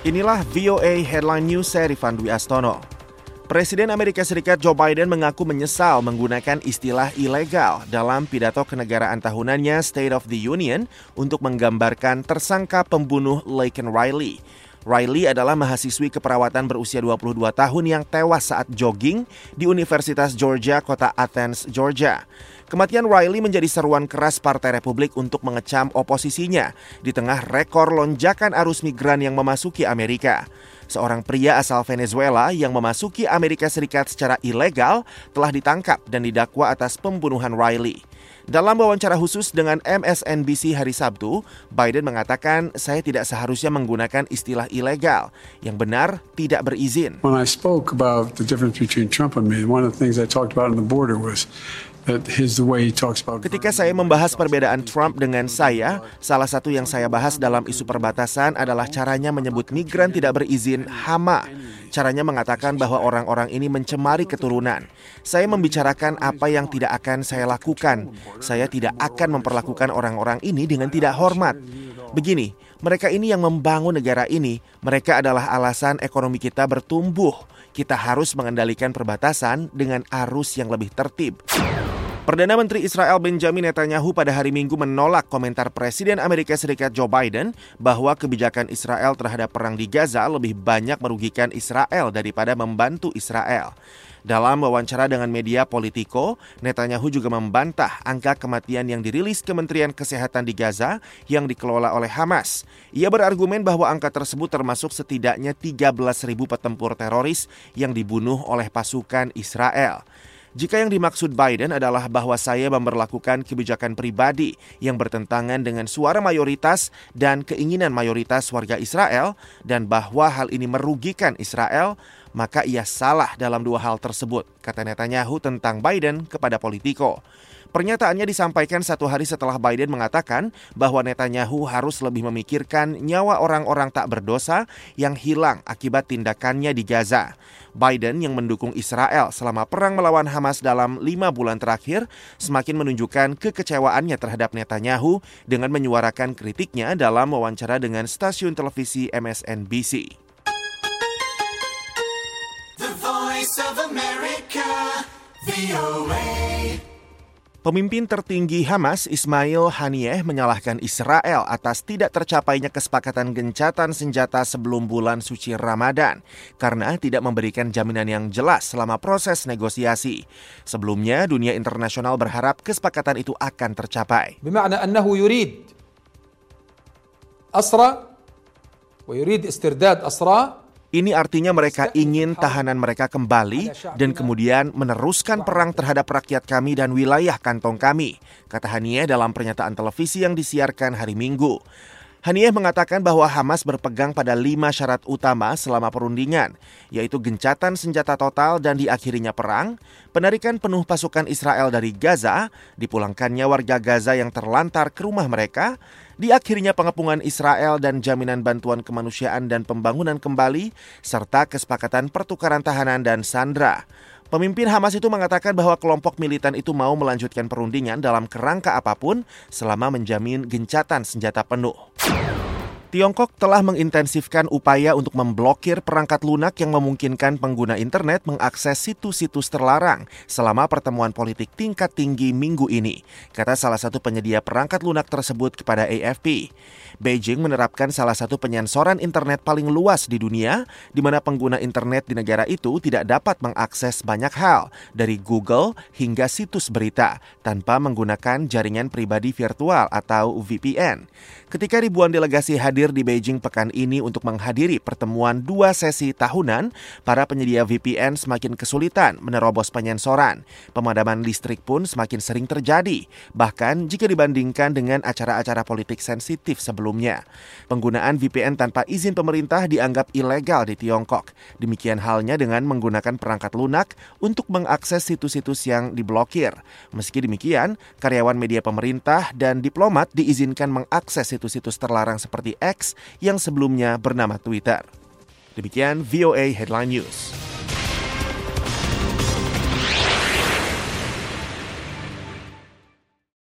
Inilah VOA Headline News saya Rifan Dwi Astono. Presiden Amerika Serikat Joe Biden mengaku menyesal menggunakan istilah ilegal dalam pidato kenegaraan tahunannya State of the Union untuk menggambarkan tersangka pembunuh Laken Riley. Riley adalah mahasiswi keperawatan berusia 22 tahun yang tewas saat jogging di Universitas Georgia, kota Athens, Georgia. Kematian Riley menjadi seruan keras Partai Republik untuk mengecam oposisinya di tengah rekor lonjakan arus migran yang memasuki Amerika. Seorang pria asal Venezuela yang memasuki Amerika Serikat secara ilegal telah ditangkap dan didakwa atas pembunuhan Riley. Dalam wawancara khusus dengan MSNBC hari Sabtu, Biden mengatakan, "Saya tidak seharusnya menggunakan istilah ilegal, yang benar tidak berizin." When I spoke about the difference between Trump and me, one of the things I talked about on the border was ketika saya membahas perbedaan Trump dengan saya, salah satu yang saya bahas dalam isu perbatasan adalah caranya menyebut migran tidak berizin hama. Caranya mengatakan bahwa orang-orang ini mencemari keturunan. Saya membicarakan apa yang tidak akan saya lakukan. Saya tidak akan memperlakukan orang-orang ini dengan tidak hormat. Begini, mereka ini yang membangun negara ini. Mereka adalah alasan ekonomi kita bertumbuh. Kita harus mengendalikan perbatasan dengan arus yang lebih tertib. Perdana Menteri Israel Benjamin Netanyahu pada hari Minggu menolak komentar Presiden Amerika Serikat Joe Biden bahwa kebijakan Israel terhadap perang di Gaza lebih banyak merugikan Israel daripada membantu Israel. Dalam wawancara dengan media Politico, Netanyahu juga membantah angka kematian yang dirilis Kementerian Kesehatan di Gaza yang dikelola oleh Hamas. Ia berargumen bahwa angka tersebut termasuk setidaknya 13.000 petempur teroris yang dibunuh oleh pasukan Israel. Jika yang dimaksud Biden adalah bahwa saya memberlakukan kebijakan pribadi yang bertentangan dengan suara mayoritas dan keinginan mayoritas warga Israel dan bahwa hal ini merugikan Israel, maka ia salah dalam dua hal tersebut, kata Netanyahu tentang Biden kepada Politico. Pernyataannya disampaikan satu hari setelah Biden mengatakan bahwa Netanyahu harus lebih memikirkan nyawa orang-orang tak berdosa yang hilang akibat tindakannya di Gaza. Biden yang mendukung Israel selama perang melawan Hamas dalam 5 bulan terakhir semakin menunjukkan kekecewaannya terhadap Netanyahu dengan menyuarakan kritiknya dalam wawancara dengan stasiun televisi MSNBC. The Voice of America, VOA. Pemimpin tertinggi Hamas, Ismail Haniyeh, menyalahkan Israel atas tidak tercapainya kesepakatan gencatan senjata sebelum bulan suci Ramadan karena tidak memberikan jaminan yang jelas selama proses negosiasi. Sebelumnya, dunia internasional berharap kesepakatan itu akan tercapai. بمعنى أنه يريد أسرى ويريد استرداد أسرى. Ini artinya mereka ingin tahanan mereka kembali dan kemudian meneruskan perang terhadap rakyat kami dan wilayah kantong kami, kata Haniyeh dalam pernyataan televisi yang disiarkan hari Minggu. Haniyeh mengatakan bahwa Hamas berpegang pada 5 syarat utama selama perundingan, yaitu gencatan senjata total dan diakhirinya perang, penarikan penuh pasukan Israel dari Gaza, dipulangkannya warga Gaza yang terlantar ke rumah mereka, diakhirinya pengepungan Israel dan jaminan bantuan kemanusiaan dan pembangunan kembali, serta kesepakatan pertukaran tahanan dan sandera. Pemimpin Hamas itu mengatakan bahwa kelompok militan itu mau melanjutkan perundingan dalam kerangka apapun selama menjamin gencatan senjata penuh. Tiongkok telah mengintensifkan upaya untuk memblokir perangkat lunak yang memungkinkan pengguna internet mengakses situs-situs terlarang selama pertemuan politik tingkat tinggi minggu ini, kata salah satu penyedia perangkat lunak tersebut kepada AFP. Beijing menerapkan salah satu penyensoran internet paling luas di dunia, di mana pengguna internet di negara itu tidak dapat mengakses banyak hal, dari Google hingga situs berita, tanpa menggunakan jaringan pribadi virtual atau VPN. Ketika ribuan delegasi hadir di Beijing pekan ini untuk menghadiri pertemuan 2 sesi tahunan, para penyedia VPN semakin kesulitan menerobos penyensoran. Pemadaman listrik pun semakin sering terjadi, bahkan jika dibandingkan dengan acara-acara politik sensitif sebelumnya. Penggunaan VPN tanpa izin pemerintah dianggap ilegal di Tiongkok. Demikian halnya dengan menggunakan perangkat lunak untuk mengakses situs-situs yang diblokir. Meski demikian, karyawan media pemerintah dan diplomat diizinkan mengakses situs-situs terlarang seperti X yang sebelumnya bernama Twitter. Demikian VOA Headline News.